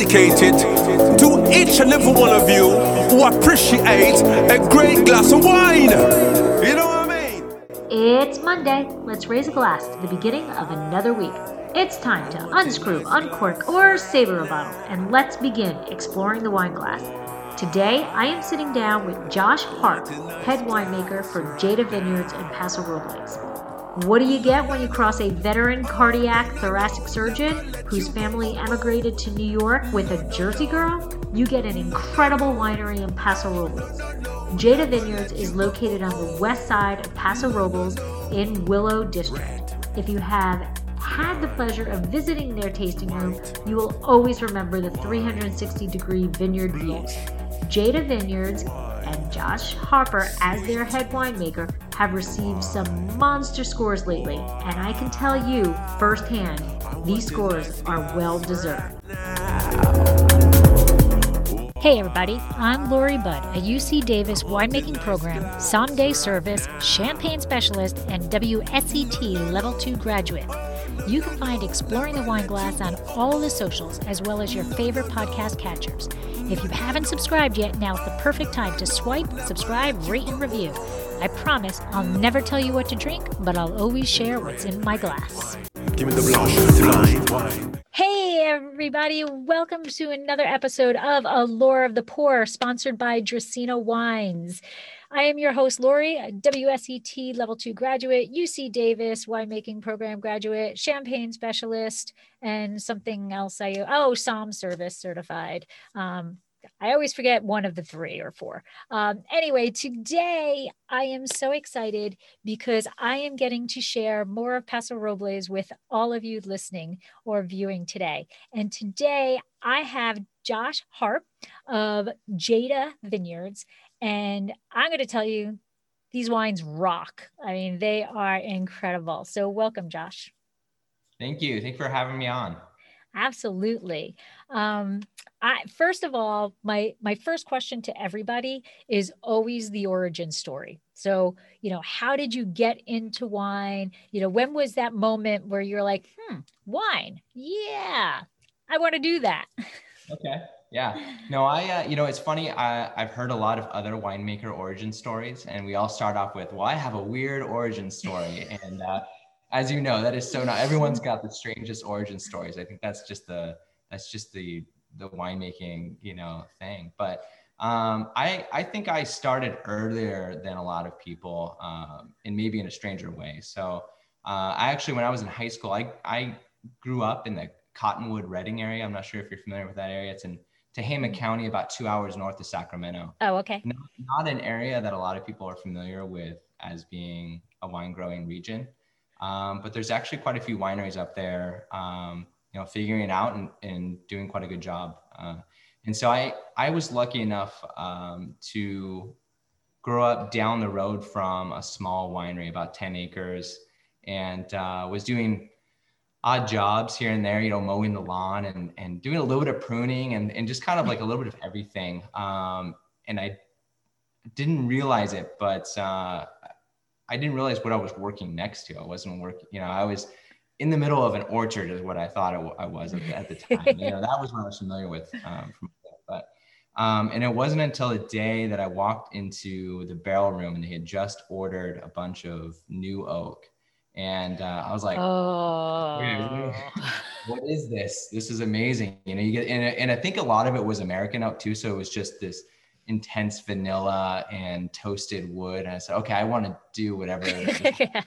dedicated to each and every one of you who appreciate a great glass of wine. You know what I mean? It's Monday. Let's raise a glass to the beginning of another week. It's time to unscrew, uncork, or savor a bottle, and let's begin exploring the wine glass. Today, I am sitting down with Josh Harp, head winemaker for Jada Vineyards in Paso Robles. What do you get when you cross a veteran cardiac thoracic surgeon whose family emigrated to New York with a Jersey girl? You get an incredible winery in Paso Robles. Jada Vineyards is located on the west side of Paso Robles in Willow District. If you have had the pleasure of visiting their tasting room, you will always remember the 360-degree vineyard views. Jada Vineyards and Josh Harper, as their head winemaker, have received some monster scores lately, and I can tell you firsthand, these scores are well deserved. Hey everybody, I'm Lori Budd, a UC Davis winemaking program, someday service, champagne specialist, and WSET Level 2 graduate. You can find Exploring the Wine Glass on all the socials, as well as your favorite podcast catchers. If you haven't subscribed yet, now's the perfect time to swipe, subscribe, rate, and review. I promise I'll never tell you what to drink, but I'll always share what's in my glass. Give me the blanche wine. Hey everybody, welcome to another episode of Allure of the Poor, sponsored by Dracaena Wines. I am your host, Lori, a WSET Level 2 graduate, UC Davis winemaking program graduate, champagne specialist, and something else SOM service certified. I always forget one of the 3 or 4. Anyway, today I am so excited because I am getting to share more of Paso Robles with all of you listening or viewing today. And today I have Josh Harp of Jada Vineyards. And I'm going to tell you, these wines rock. I mean, they are incredible. So welcome, Josh. Thank you. Thank you for having me on. Absolutely. First of all, my first question to everybody is always the origin story. So, how did you get into wine? When was that moment where you're like, wine? Yeah, I want to do that. Okay. Yeah. No, it's funny. I've heard a lot of other winemaker origin stories, and we all start off with, well, I have a weird origin story. And as you know, that is so not everyone's got the strangest origin stories. I think that's just the winemaking, thing. But I think I started earlier than a lot of people, and maybe in a stranger way. So I actually, when I was in high school, I grew up in the Cottonwood, Redding area. I'm not sure if you're familiar with that area. It's in Tehama County, about 2 hours north of Sacramento. Oh, okay. Not an area that a lot of people are familiar with as being a wine growing region. But there's actually quite a few wineries up there, figuring it out and doing quite a good job. And so I was lucky enough to grow up down the road from a small winery, about 10 acres, and was doing odd jobs here and there, mowing the lawn and doing a little bit of pruning and just kind of like a little bit of everything. And I didn't realize it, but I didn't realize what I was working next to. I wasn't working, I was in the middle of an orchard is what I thought I was at the time. That was what I was familiar with. And it wasn't until the day that I walked into the barrel room and they had just ordered a bunch of new oak. And I was like, oh, what is this? This is amazing. You get, and I think a lot of it was American oak too. So it was just this intense vanilla and toasted wood. And I said, okay, I want to do whatever. Yeah.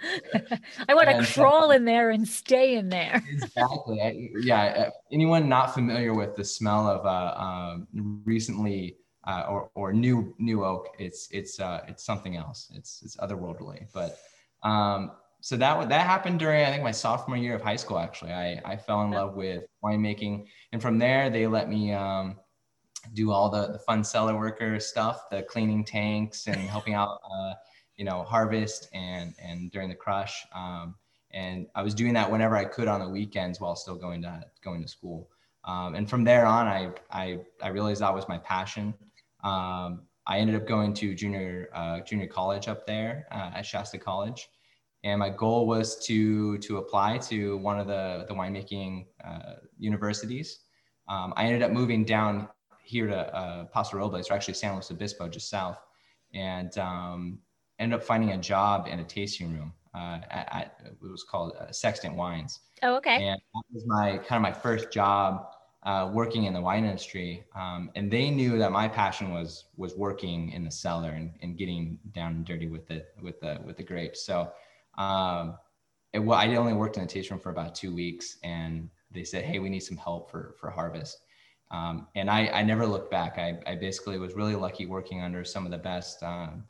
I want to crawl in there and stay in there. Exactly. Anyone not familiar with the smell of recently or new oak, it's something else. It's otherworldly. But so that happened during, I think, my sophomore year of high school. Actually, I fell in love with winemaking, and from there they let me do all the fun cellar worker stuff, the cleaning tanks and helping out, harvest and during the crush. And I was doing that whenever I could on the weekends while still going to school. And from there on, I realized that was my passion. I ended up going to junior college up there at Shasta College. And my goal was to apply to one of the winemaking universities. I ended up moving down here to Paso Robles, or actually San Luis Obispo, just south, and ended up finding a job in a tasting room at it was called Sextant Wines. Oh, okay. And that was my first job working in the wine industry. And they knew that my passion was working in the cellar and getting down and dirty with the grapes. So I only worked in the tasting room for about 2 weeks, and they said, "Hey, we need some help for harvest." And I never looked back. I basically was really lucky working under some of the best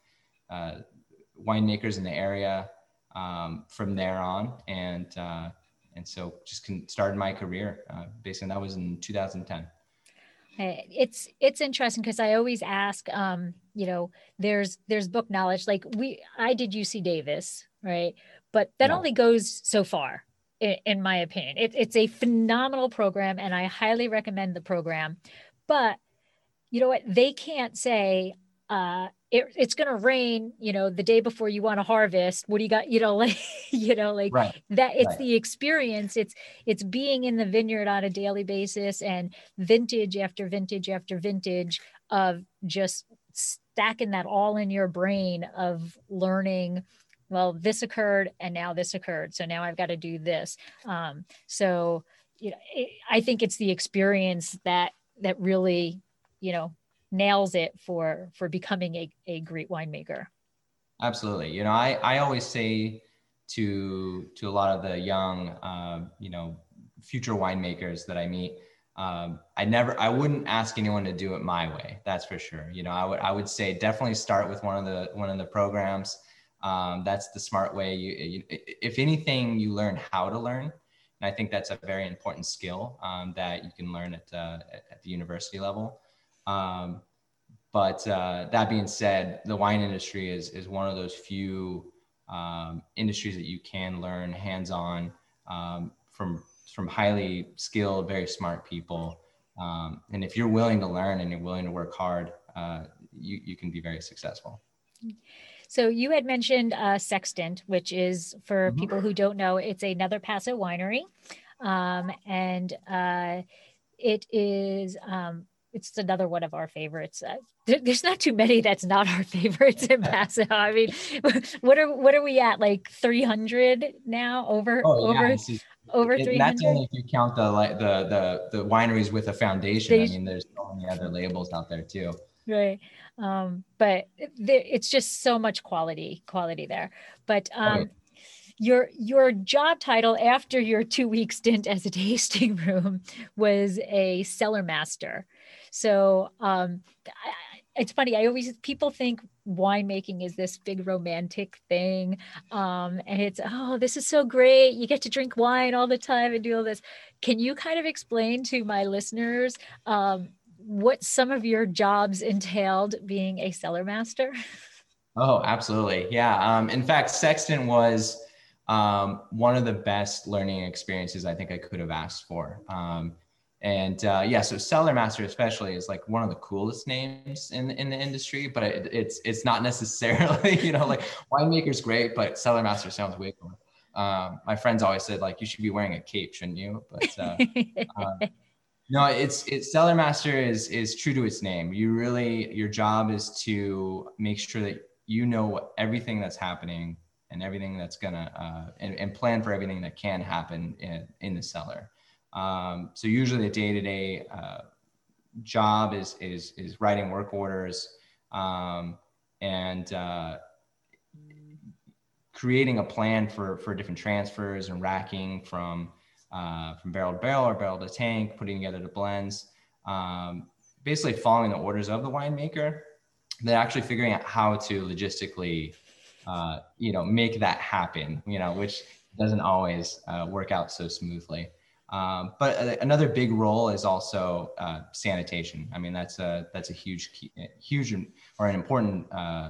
winemakers in the area from there on. And so just started my career. Basically, that was in 2010. It's interesting because I always ask, there's book knowledge. Like I did UC Davis, right? But that only goes so far, in my opinion. It's a phenomenal program, and I highly recommend the program. But you know what? They can't say, it's going to rain, the day before you want to harvest. What do you got? Right. That. It's the experience. It's being in the vineyard on a daily basis, and vintage after vintage after vintage of just stacking that all in your brain of learning. Well, this occurred, and now this occurred, so now I've got to do this. I think it's the experience that really, nails it for becoming a great winemaker. Absolutely. I always say to a lot of the young, future winemakers that I meet, I wouldn't ask anyone to do it my way. That's for sure. I would say definitely start with one of the programs. That's the smart way. If anything, you learn how to learn. And I think that's a very important skill that you can learn at the university level. But that being said, the wine industry is one of those few industries that you can learn hands-on from highly skilled, very smart people. And if you're willing to learn and you're willing to work hard, you can be very successful. So you had mentioned Sextant, which is, for people who don't know, it's another Paso winery. And it is, it's another one of our favorites. There's not too many that's not our favorites in Paso. I mean, what are we at? Like 300 now? Over 300? That's only if you count the wineries with a foundation. I mean, there's so many other labels out there too. Right. But it's just so much quality there. But your job title after your 2-week stint as a tasting room was a cellar master. So it's funny. People think winemaking is this big romantic thing. And it's, oh, this is so great. You get to drink wine all the time and do all this. Can you kind of explain to my listeners what some of your jobs entailed being a cellar master? Oh, absolutely. Yeah. In fact, Sextant was one of the best learning experiences I think I could have asked for. So cellar master especially is like one of the coolest names in the industry, but it's not necessarily, like winemaker's great, but cellar master sounds way cooler. My friends always said, like, you should be wearing a cape, shouldn't you? But no, it's cellar master is true to its name. Your job is to make sure that you know everything that's happening and everything that's gonna and plan for everything that can happen in the cellar. So usually the day-to-day job is writing work orders and creating a plan for different transfers and racking from barrel to barrel or barrel to tank, putting together the blends, basically following the orders of the winemaker, then actually figuring out how to logistically, make that happen, which doesn't always work out so smoothly. But another big role is also sanitation. I mean, that's a huge or an important,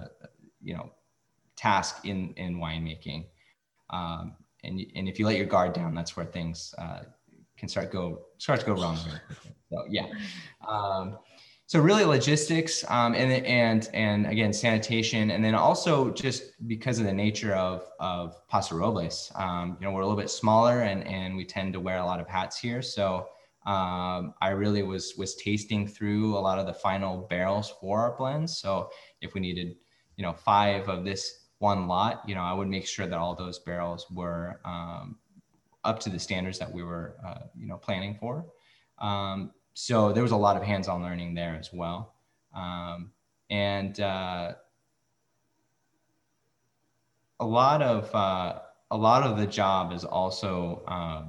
task in winemaking. And if you let your guard down, that's where things can start to go wrong. So yeah. So really logistics, and again, sanitation. And then also just because of the nature of Paso Robles, we're a little bit smaller and we tend to wear a lot of hats here. So I really was tasting through a lot of the final barrels for our blends. So if we needed, 5 of this one lot, I would make sure that all those barrels were up to the standards that we were, planning for. So there was a lot of hands-on learning there as well. And a lot of the job is also,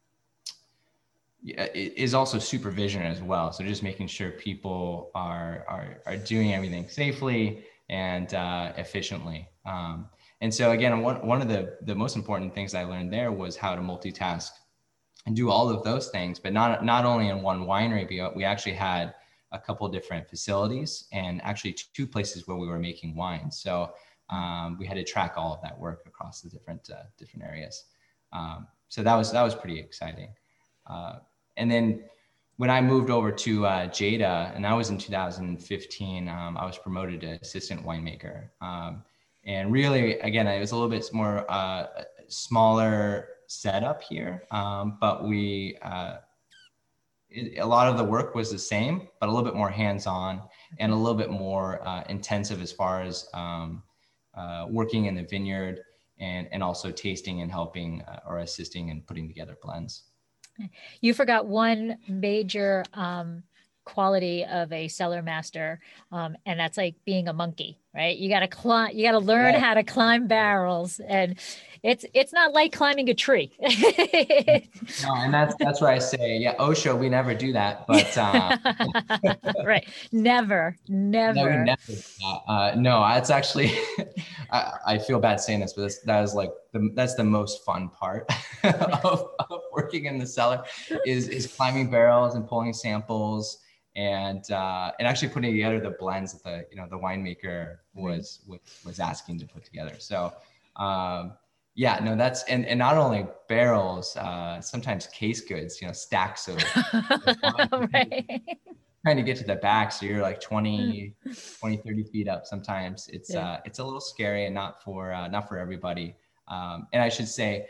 is also supervision as well. So just making sure people are doing everything safely and efficiently. And so again, one of the most important things I learned there was how to multitask and do all of those things, but not only in one winery, but we actually had a couple different facilities and actually 2 places where we were making wine. So we had to track all of that work across the different areas. So that was pretty exciting. And then when I moved over to Jada, and that was in 2015, I was promoted to assistant winemaker. And really, again, it was a little bit more smaller setup here, but a lot of the work was the same, but a little bit more hands-on and a little bit more intensive as far as working in the vineyard and also tasting and helping or assisting in putting together blends. You forgot one major quality of a cellar master, and that's like being a monkey, right? You got to climb, you got to learn how to climb barrels, and it's not like climbing a tree. No, and that's where I say, yeah, OSHA, we never do that, but right, never. No, we never. No, it's actually, I feel bad saying this, but that's the most fun part of working in the cellar is climbing barrels and pulling samples and actually putting together the blends that the winemaker was asking to put together. So yeah, no, that's and not only barrels, sometimes case goods, stacks of right. Trying to get to the back, so you're like 20, 30 feet up. Sometimes it's a little scary and not for everybody. And I should say,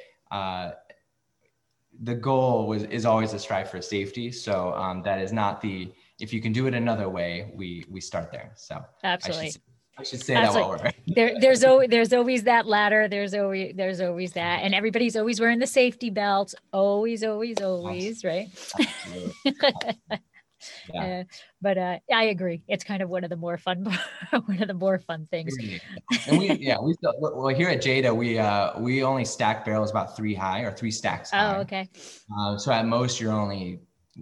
the goal is always to strive for safety. So that is not if you can do it another way, we start there. So absolutely. I should say that while we're there's always that ladder. There's always that, and everybody's always wearing the safety belts. Always, right? Yeah. But I agree. It's kind of one of the more fun things. And we still, here at Jada, we only stack barrels about 3 high or 3 stacks high. Oh, okay. So at most you're only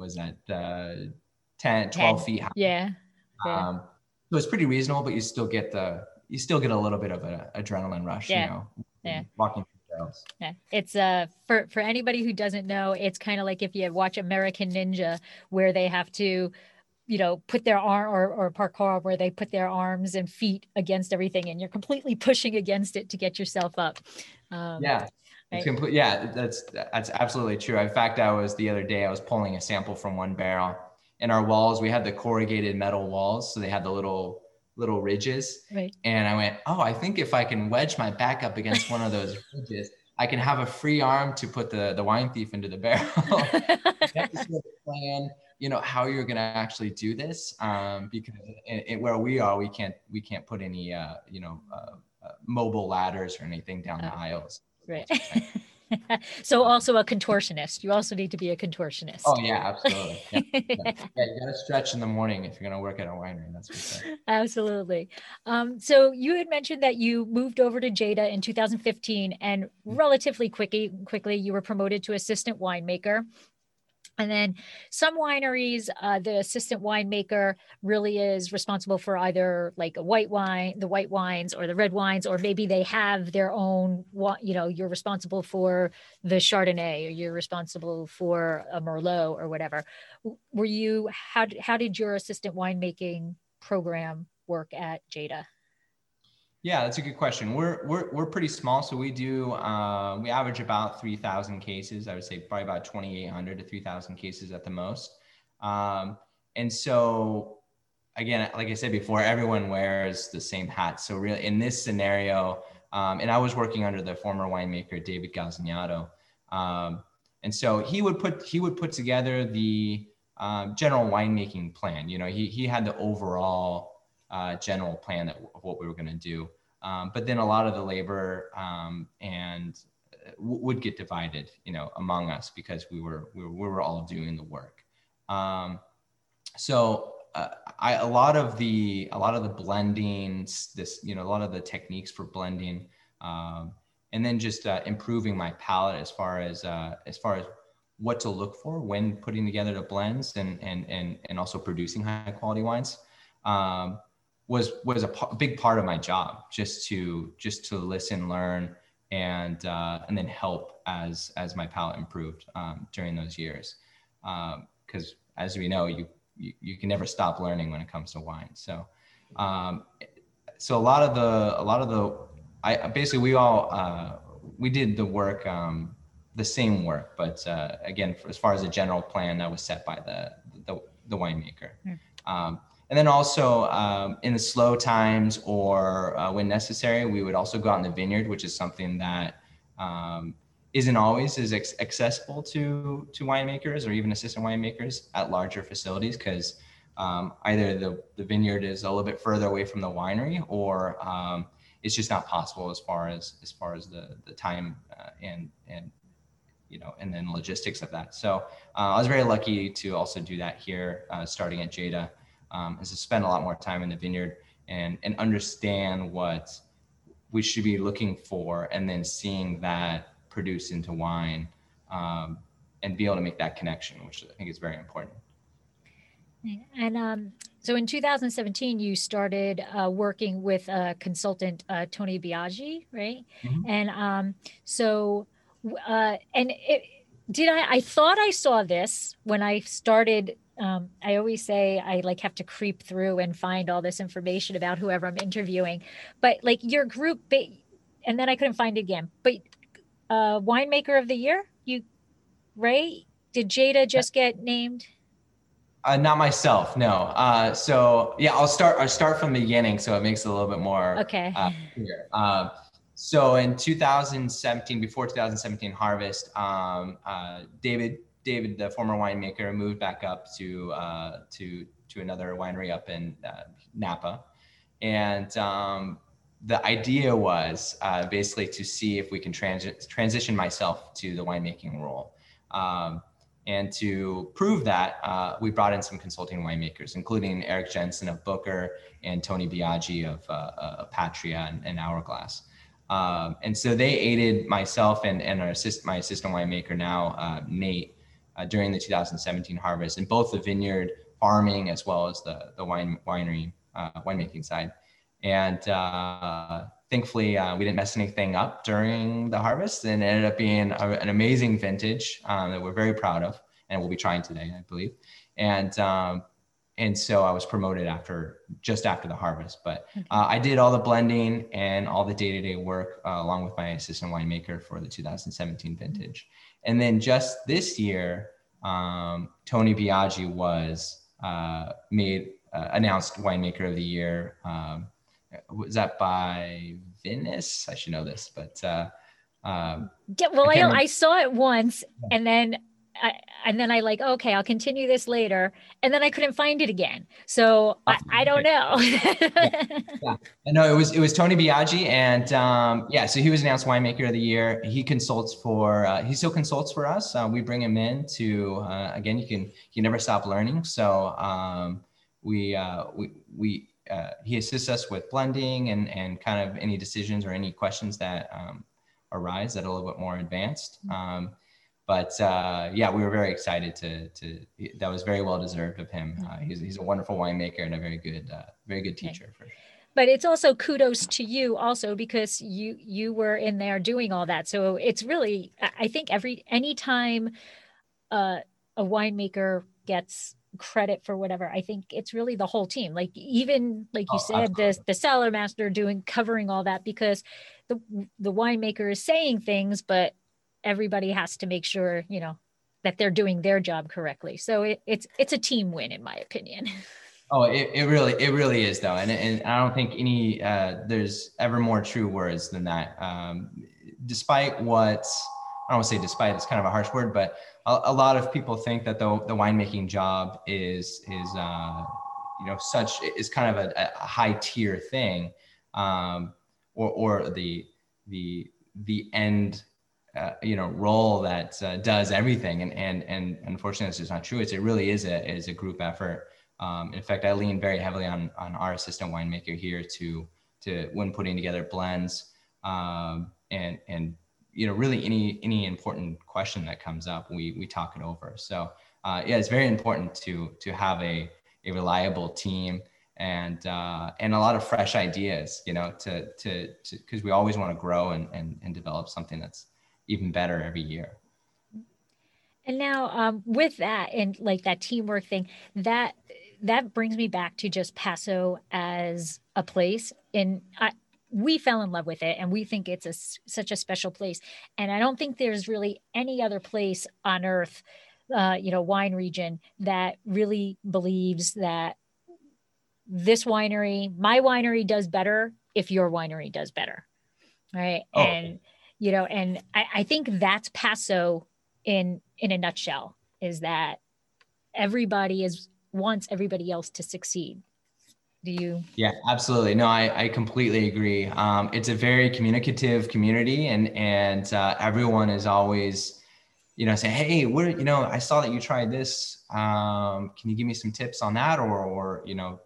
12 feet high. Yeah. So it's pretty reasonable, but you still get a little bit of an adrenaline rush, walking through barrels. Yeah. It's for anybody who doesn't know, it's kind of like if you watch American Ninja, where they have to, put their arm or parkour, where they put their arms and feet against everything, and you're completely pushing against it to get yourself up. Yeah. Right? That's absolutely true. In fact, the other day I was pulling a sample from one barrel. In our walls, we had the corrugated metal walls, so they had the little ridges. Right. And I went, I think if I can wedge my back up against one of those ridges, I can have a free arm to put the wine thief into the barrel. You have to sort of plan, how you're going to actually do this, because where we are, we can't put any mobile ladders or anything down the aisles. Right. So also a contortionist. You also need to be a contortionist. Oh yeah, absolutely. Yeah, you got to stretch in the morning if you're going to work at a winery. That's for sure. Absolutely. So you had mentioned that you moved over to Jada in 2015, and relatively quickly you were promoted to assistant winemaker. And then some wineries, the assistant winemaker really is responsible for either like the white wines or the red wines, or maybe they have their own, you're responsible for the Chardonnay, or you're responsible for a Merlot or whatever. How did your assistant winemaking program work at Jada? Yeah, that's a good question. We're pretty small, so we average about 3,000 cases. I would say probably about 2,800 to 3,000 cases at the most. And so, again, like I said before, everyone wears the same hat. So really, in this scenario, and I was working under the former winemaker David Gazzagnato. And so he would put together the general winemaking plan. You know, he had the overall general plan of what we were going to do. But then a lot of the labor and would get divided, you know, among us because we were all doing the work. So a lot of the blending, a lot of the techniques for blending, and then just improving my palate as far as what to look for when putting together the blends and also producing high quality wines. Was a big part of my job, just to listen, learn, and then help as my palate improved during those years. Because as we know, you can never stop learning when it comes to wine. So so a lot of the we did the work, the same work, but again, as far as the general plan that was set by the winemaker. And then also in the slow times or when necessary, we would also go out in the vineyard, which is something that isn't always as accessible to winemakers or even assistant winemakers at larger facilities, because either the vineyard is a little bit further away from the winery, or it's just not possible as far as the time and then logistics of that. So I was very lucky to also do that here, starting at Jada. Is to spend a lot more time in the vineyard and understand what we should be looking for, and then seeing that produce into wine, and be able to make that connection, which I think is very important. And so in 2017, you started working with consultant Tony Biagi, right? Mm-hmm. And I thought I saw this when I started. I always say I have to creep through and find all this information about whoever I'm interviewing, but your group, and then I couldn't find it again. But winemaker of the year, right? Did Jada just get named? Not myself, no. So yeah, I'll start from the beginning, so it makes it a little bit more clear. So in 2017, before 2017 harvest, David, the former winemaker, moved back up to another winery up in Napa, and the idea was basically to see if we can transition myself to the winemaking role, and to prove that, we brought in some consulting winemakers, including Eric Jensen of Booker and Tony Biagi of Patria and Hourglass. And so they aided myself and my assistant winemaker now, Nate, during the 2017 harvest, in both the vineyard farming as well as the winery winemaking side. And thankfully, we didn't mess anything up during the harvest, and it ended up being an amazing vintage that we're very proud of, and we'll be trying today, I believe. And so I was promoted just after the harvest, but I did all the blending and all the day-to-day work along with my assistant winemaker for the 2017 vintage. And then just this year, Tony Biagi was announced winemaker of the year. Was that by Venice? I should know this, but I saw it once, and then I okay, I'll continue this later, and then I couldn't find it again. So I don't know. Yeah. No, it was Tony Biagi, and so he was announced winemaker of the year. He consults he still consults for us. We bring him in to again, you can never stop learning. So he assists us with blending and kind of any decisions or any questions that arise that are a little bit more advanced. But we were very excited that was very well deserved of him. He's a wonderful winemaker and a very good teacher. For sure. But it's also kudos to you also, because you were in there doing all that. So it's really, I think anytime a winemaker gets credit for whatever, I think it's really the whole team. Even you said, the cellar master covering all that, because the winemaker is saying things, but everybody has to make sure, that they're doing their job correctly. So it's a team win, in my opinion. Oh, it really is though. And I don't think there's ever more true words than that. Despite what don't want to say despite, it's kind of a harsh word, but a lot of people think that the winemaking job is kind of a high tier thing, or the end role that does everything, and unfortunately it's just not true. It really is a group effort. In fact, I lean very heavily on our assistant winemaker here to when putting together blends, and really any important question that comes up, we talk it over. So it's very important to have a reliable team and a lot of fresh ideas, because we always want to grow and develop something that's even better every year. And now with that and like that teamwork thing, that brings me back to just Paso as a place. And we fell in love with it, and we think it's such a special place. And I don't think there's really any other place on earth, wine region, that really believes that this winery, my winery, does better if your winery does better. Right. Oh. And, and I think that's Paso in a nutshell, is that everybody wants everybody else to succeed. Do you? Yeah, absolutely. No, I completely agree. It's a very communicative community, and everyone is always, saying, hey, I saw that you tried this. Can you give me some tips on that? Or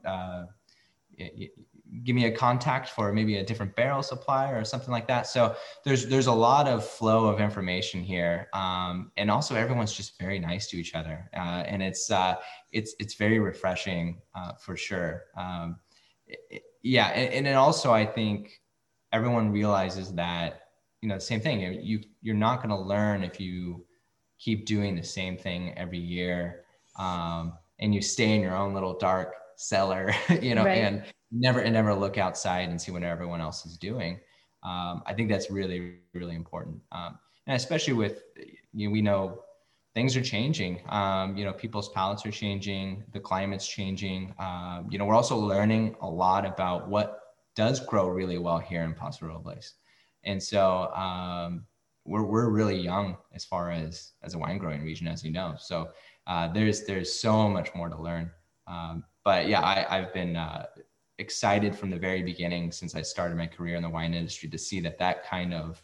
give me a contact for maybe a different barrel supplier or something like that. So there's a lot of flow of information here. And also everyone's just very nice to each other. And it's very refreshing for sure. And then also I think everyone realizes that, the same thing, you're not going to learn if you keep doing the same thing every year. And you stay in your own little dark cellar, right. and never look outside and see what everyone else is doing. I think that's really, really important. And especially with, we know things are changing. People's palates are changing, the climate's changing. We're also learning a lot about what does grow really well here in Paso Robles. And so we're really young as far as a wine growing region, as you know. So there's so much more to learn. But yeah, I've been excited from the very beginning, since I started my career in the wine industry, to see that kind of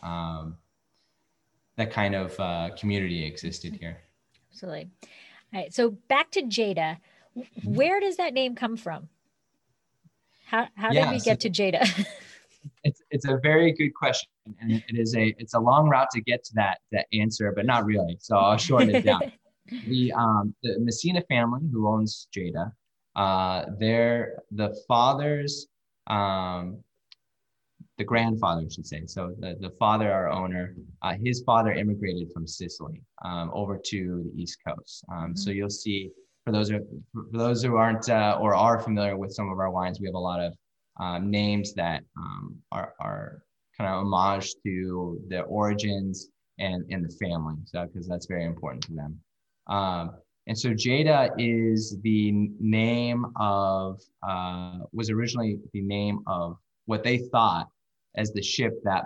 community existed here. Absolutely. All right. So back to Jada. Where does that name come from? How did we get to Jada? It's a very good question, and it's a long route to get to that answer, but not really. So I'll shorten it down. The Messina family, who owns Jada, the fathers, the grandfather, I should say. So the father, our owner, his father immigrated from Sicily over to the East Coast. So you'll see, for those who aren't or are familiar with some of our wines, we have a lot of names that are kind of homage to the origins and the family, so because that's very important to them. And so Jada is the name of, was originally the name of what they thought as the ship that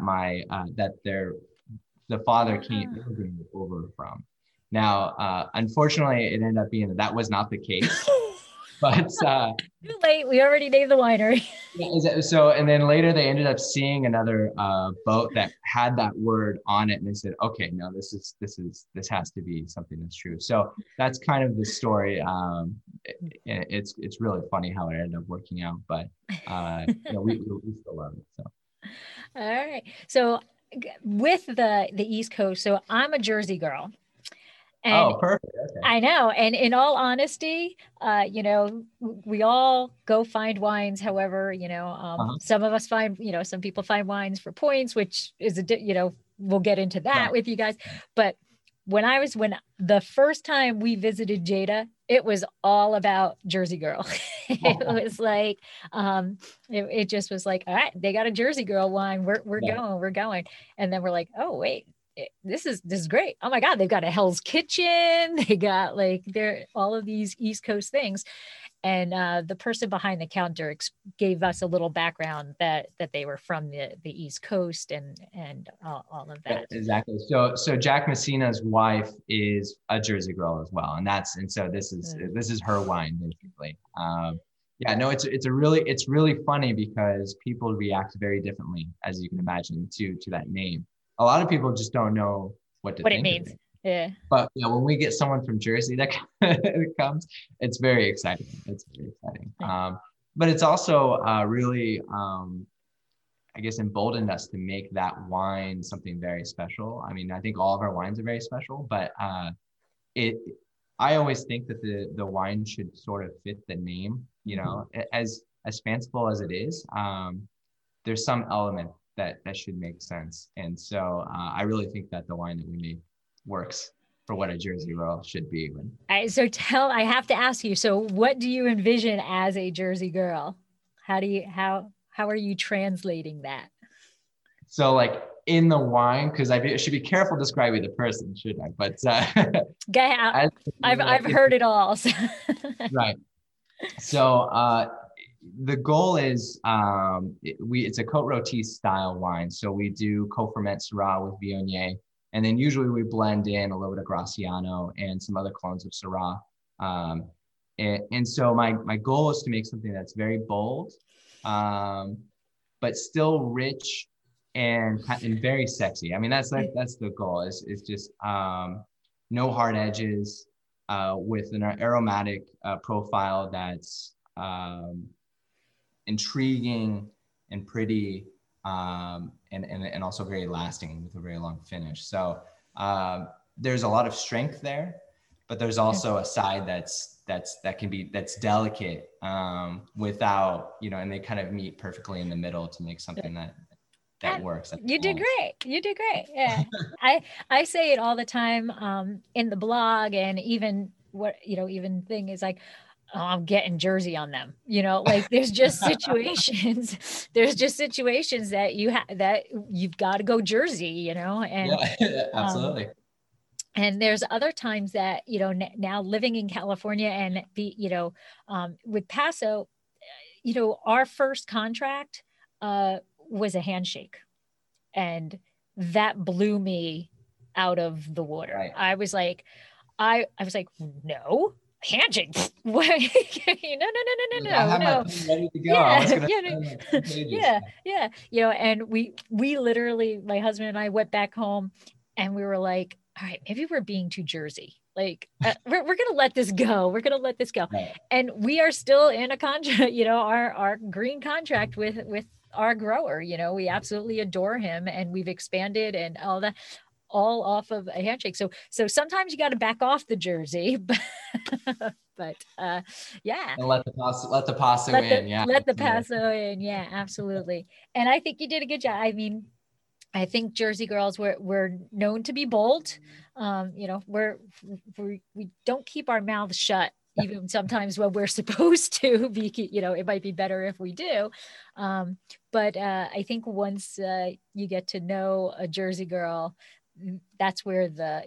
the father came over from. Now, unfortunately, it ended up being that was not the case. But too late. We already named the winery. So, and then later they ended up seeing another boat that had that word on it, and they said, "Okay, no, this has to be something that's true." So that's kind of the story. It's really funny how it ended up working out, but we still love it. So. All right. So with the East Coast, so I'm a Jersey girl. And perfect. Okay. I know. And in all honesty, we all go find wines. However, some of us find, some people find wines for points, which is, we'll get into that with you guys. But when the first time we visited Jada, it was all about Jersey Girl. It was like, it just was like, all right, they got a Jersey Girl wine. We're going. And then we're like, oh, wait. this is great. Oh my God, they've got a Hell's Kitchen. They got like they're all of these East Coast things. And the person behind the counter gave us a little background that they were from the East Coast and all of that. Exactly. So Jack Messina's wife is a Jersey girl as well, and so this is her wine basically. Yeah, no, it's really funny because people react very differently, as you can imagine, to that name. A lot of people just don't know what think it means. Yeah. But when we get someone from Jersey that comes, it's very exciting. It's very exciting. But it's also really, I guess, emboldened us to make that wine something very special. I mean, I think all of our wines are very special, but I always think that the wine should sort of fit the name. As fanciful as it is, there's some element that should make sense. And so I really think that the wine that we make works for what a Jersey girl should be. I have to ask you, so what do you envision as a Jersey girl? How are you translating that? So like in the wine, because I should be careful describing the person, shouldn't I? But I've heard it all. So. Right. So the goal is it's a Côte Rôtie style wine. So we do co-ferment Syrah with Viognier, and then usually we blend in a little bit of Graciano and some other clones of Syrah. And so my goal is to make something that's very bold, but still rich and very sexy. I mean, that's the goal is just no hard edges, with an aromatic profile that's intriguing and pretty, and also very lasting with a very long finish. So there's a lot of strength there, but there's also a side that's delicate, without, and they kind of meet perfectly in the middle to make something that works. You did great. Yeah. I say it all the time, in the blog, and even even thing is like, oh, I'm getting Jersey on them. Like there's just situations that you've got to go Jersey, and yeah, absolutely. And there's other times that, now living in California and with Paso, our first contract was a handshake, and that blew me out of the water. Right. I was like, no. Handshake. No. I have my pen ready to go. Yeah. And we literally, my husband and I went back home, and we were like, all right, maybe we're being too Jersey. Like we're going to let this go. We're going to let this go. Right. And we are still in a contract, our green contract with our grower. We absolutely adore him, and we've expanded and all that, all off of a handshake. So sometimes you got to back off the Jersey, but yeah. And let the Paso in. Yeah. Let the Paso in. Yeah, absolutely. And I think you did a good job. I mean, I think Jersey girls we're known to be bold. We don't keep our mouths shut, even sometimes when we're supposed to be, it might be better if we do. But I think once you get to know a Jersey girl, that's where the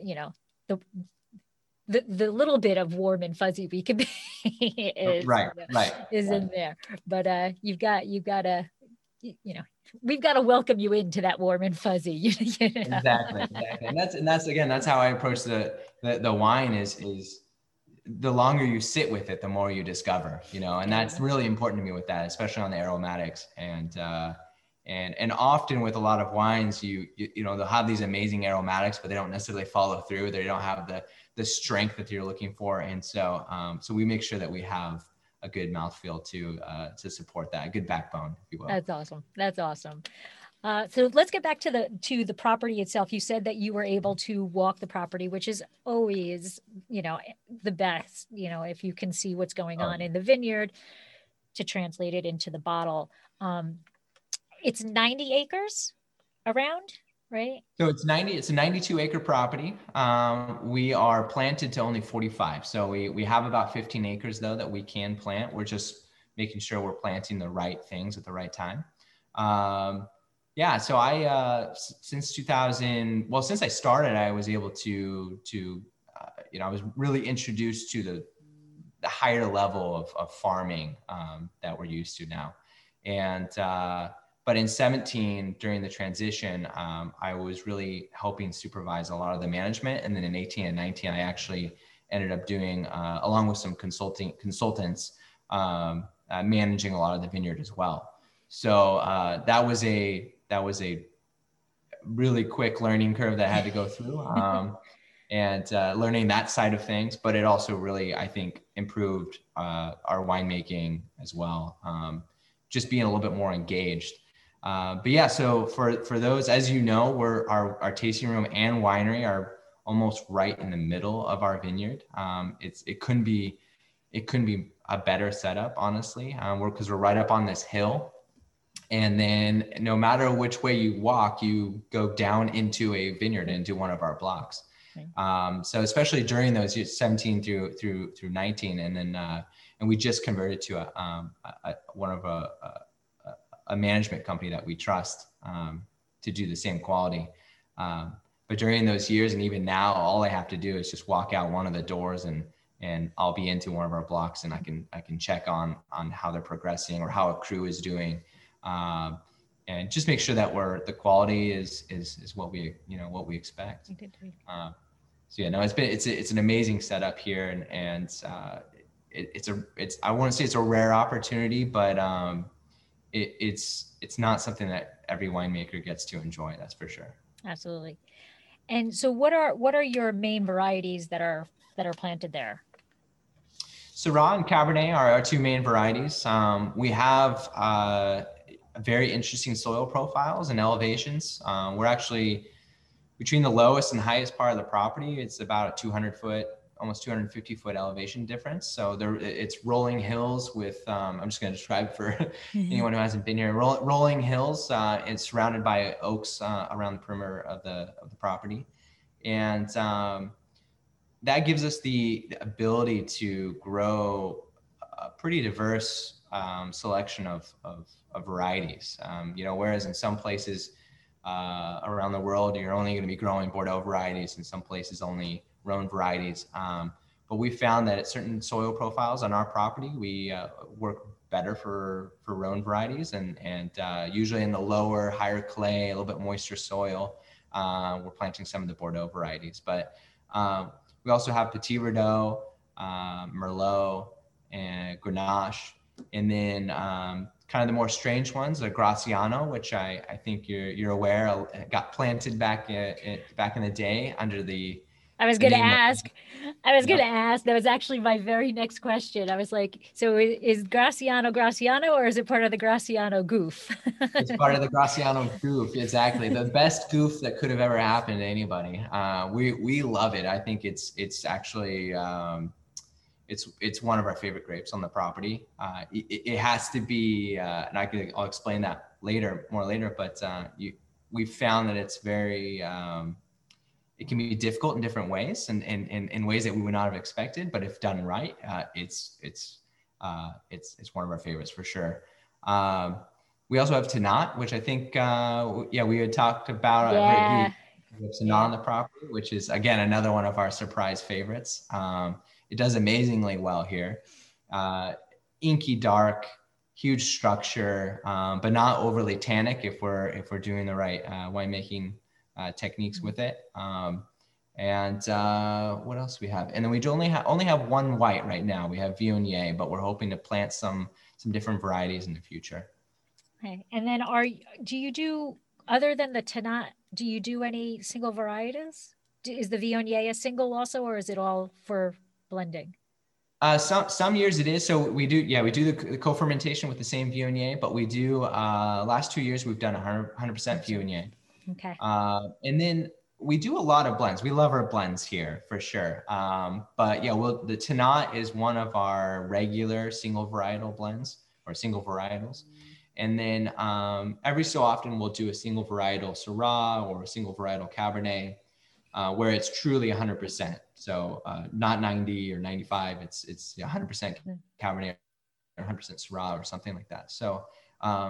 little bit of warm and fuzzy we can be is in there. But you've got to, we've got to welcome you into that warm and fuzzy. Exactly. And that's how I approach the wine is the longer you sit with it, the more you discover, and that's really important to me with that, especially on the aromatics. And often with a lot of wines, they'll have these amazing aromatics, but they don't necessarily follow through. They don't have the strength that you're looking for. And so we make sure that we have a good mouthfeel to support that, a good backbone, if you will. That's awesome. So let's get back to the property itself. You said that you were able to walk the property, which is always, the best, if you can see what's going on in the vineyard, to translate it into the bottle. It's 90 acres around, right? So it's a 92 acre property. We are planted to only 45. So we have about 15 acres though, that we can plant. We're just making sure we're planting the right things at the right time. Yeah, so since 2000, well, since I started, I was able to I was really introduced to the higher level of farming that we're used to now. And but in 17, during the transition, I was really helping supervise a lot of the management. And then in 18 and 19, I actually ended up doing, along with some consultants, managing a lot of the vineyard as well. So that was a really quick learning curve that I had to go through. And learning that side of things, but it also really, I think, improved our winemaking as well. Just being a little bit more engaged. But yeah, so for those, as you know, our tasting room and winery are almost right in the middle of our vineyard. It couldn't be a better setup, honestly, because we're right up on this hill. And then no matter which way you walk, you go down into a vineyard, into one of our blocks. So especially during those years, 17 through 19, and then and we just converted to a management company that we trust to do the same quality. But during those years, and even now, all I have to do is just walk out one of the doors, and I'll be into one of our blocks, and I can check on how they're progressing or how a crew is doing. And just make sure that the quality is what we expect. So yeah, no, it's an amazing setup here, and I want to say it's a rare opportunity, but it's not something that every winemaker gets to enjoy. That's for sure. Absolutely. And so, what are your main varieties that are planted there? Syrah and Cabernet are our two main varieties. We have very interesting soil profiles and elevations. We're actually between the lowest and highest part of the property. It's about a 200-foot, almost 250-foot elevation difference. So it's rolling hills with, I'm just going to describe for anyone who hasn't been here, rolling hills. It's surrounded by oaks around the perimeter of the property. And that gives us the ability to grow a pretty diverse selection of varieties. Whereas in some places around the world, you're only going to be growing Bordeaux varieties, in some places only Rhone varieties. But we found that at certain soil profiles on our property, we work better for Rhone varieties, and usually in the lower, higher clay, a little bit moisture soil, we're planting some of the Bordeaux varieties. But we also have Petit Verdot, Merlot, and Grenache. And then kind of the more strange ones, the Graciano, which I think you're aware got planted back in the day under the. I was going to ask. That was actually my very next question. I was like, so is Graciano, or is it part of the Graciano goof? It's part of the Graciano goof, exactly. The best goof that could have ever happened to anybody. We love it. I think it's actually. It's one of our favorite grapes on the property. It has to be, and I'll explain that more later. But we found that it's very, it can be difficult in different ways, and in ways that we would not have expected. But if done right, it's one of our favorites for sure. We also have Tannat, which I think, we had talked about. Yeah. We have Tannat on the property, which is again another one of our surprise favorites. It does amazingly well here. Inky dark, huge structure, but not overly tannic if we're doing the right winemaking techniques with it. And what else do we have? And then we only have one white right now. We have Viognier, but we're hoping to plant some different varieties in the future. Okay. And then do you do, other than the Tannat, do you do any single varieties? Is the Viognier a single also, or is it all for blending? Some years it is. So we do the co-fermentation with the same Viognier, but we do, last 2 years, we've done 100% Viognier. Okay. And then we do a lot of blends. We love our blends here for sure. But yeah, the Tannat is one of our regular single varietal blends or single varietals. And then every so often we'll do a single varietal Syrah or a single varietal Cabernet, where it's truly 100%. So not 90 or 95, it's 100% Cabernet or 100% Syrah or something like that. So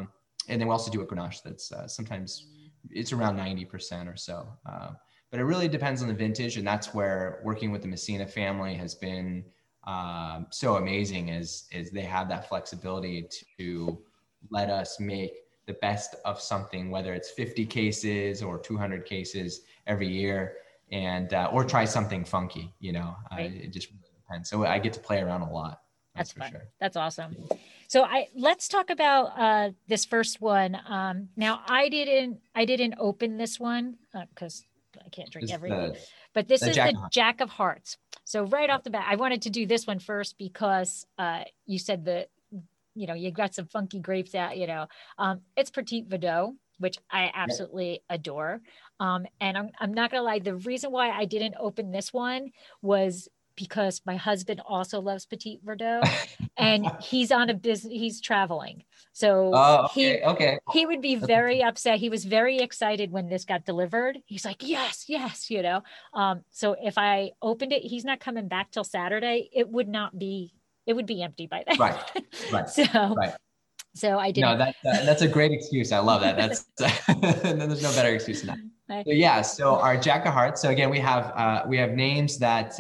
and then we also do a Grenache that's sometimes it's around 90% or so. But it really depends on the vintage, and that's where working with the Messina family has been so amazing. Is they have that flexibility to let us make the best of something, whether it's 50 cases or 200 cases every year, and or try something funky. Right. It just really depends. So I get to play around a lot. That's for fun. sure. That's awesome. So let's talk about this first one. Now I didn't open this one because I can't drink everything, but this is the Jack of Hearts. So right off the bat, I wanted to do this one first because you said you got some funky grapes out, it's Petit Verdot, which I absolutely adore. And I'm not gonna lie, the reason why I didn't open this one was because my husband also loves Petit Verdot and he's on a business, he's traveling. So he would be very upset. He was very excited when this got delivered. He's like, yes. So if I opened it, he's not coming back till Saturday. It would be empty by then. Right. So I didn't. No, that's a great excuse. I love that. That's there's no better excuse than that. So our Jack of Hearts. So again, we have names that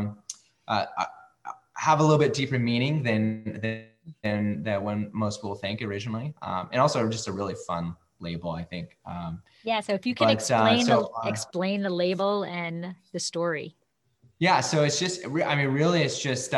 have a little bit deeper meaning than that when most people think originally, and also just a really fun label, I think. So if you can explain the label and the story. Yeah, so it's just, really it's just,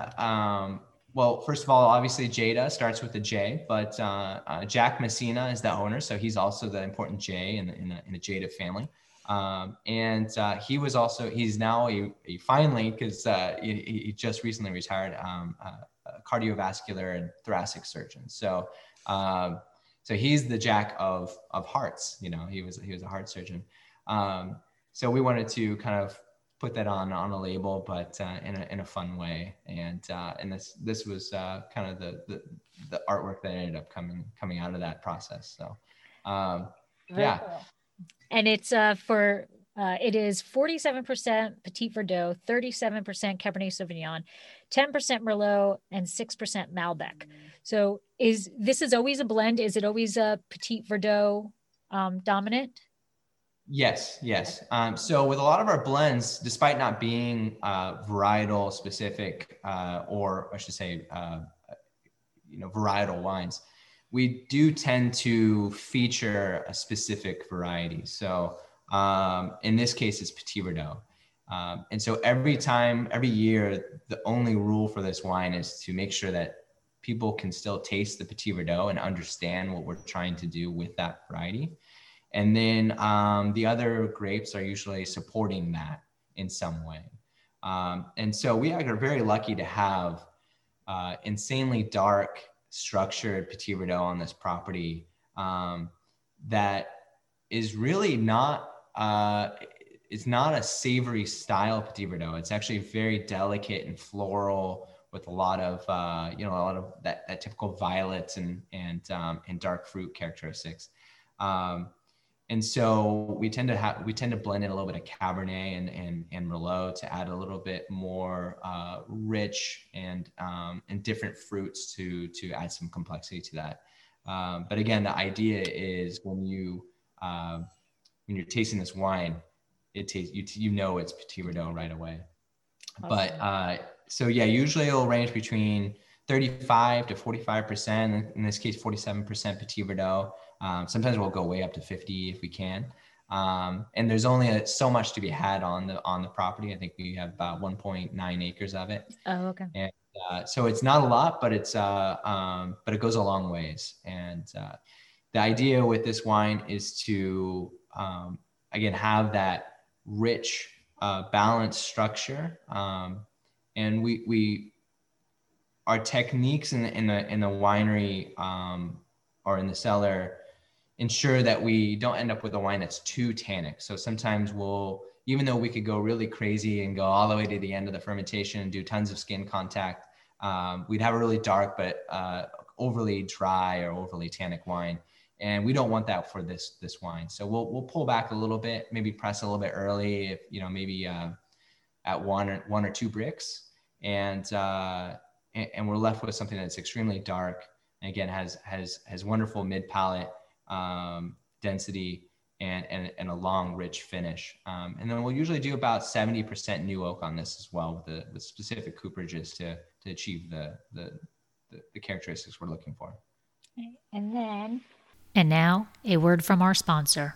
well, first of all, obviously Jada starts with a J, but Jack Messina is the owner, so he's also the important J in the Jada family. And he's now finally, because he just recently retired, a cardiovascular and thoracic surgeon. So he's the Jack of Hearts. He was a heart surgeon. So we wanted to kind of put that on a label, but in a fun way. And this was kind of the artwork that ended up coming out of that process. So yeah. Cool. And it's it is 47% Petit Verdot, 37% Cabernet Sauvignon, 10% Merlot, and 6% Malbec. So this is always a blend? Is it always a Petit Verdot dominant? Yes. So with a lot of our blends, despite not being varietal specific, or I should say, varietal wines, we do tend to feature a specific variety. So in this case, it's Petit Verdot. And so every year, the only rule for this wine is to make sure that people can still taste the Petit Verdot and understand what we're trying to do with that variety. And then the other grapes are usually supporting that in some way. And so we are very lucky to have insanely dark, structured Petit Verdot on this property that is really not, it's not a savory style Petit Verdot. It's actually very delicate and floral with a lot of, that typical violets and dark fruit characteristics. And so we tend to blend in a little bit of Cabernet and Merlot to add a little bit more rich and different fruits to add some complexity to that. But again, the idea is when you're tasting this wine, it's Petit Verdot right away. Awesome. But so yeah, usually it'll range between 35 to 45%. In this case, 47% Petit Verdot. Sometimes we'll go way up to 50 if we can. And there's only so much to be had on the property. I think we have about 1.9 acres of it. Oh, okay. And so it's not a lot, but it goes a long ways. And the idea with this wine is to again have that rich, balanced structure. And our techniques in the winery or in the cellar ensure that we don't end up with a wine that's too tannic. So sometimes even though we could go really crazy and go all the way to the end of the fermentation and do tons of skin contact, we'd have a really dark but overly dry or overly tannic wine. And we don't want that for this wine. So we'll pull back a little bit, maybe press a little bit early, if maybe at one or two bricks, and we're left with something that's extremely dark, And again, has wonderful mid palate density and a long, rich finish. And then we'll usually do about 70% new oak on this as well, with the specific cooperages to achieve the characteristics we're looking for. And now a word from our sponsor.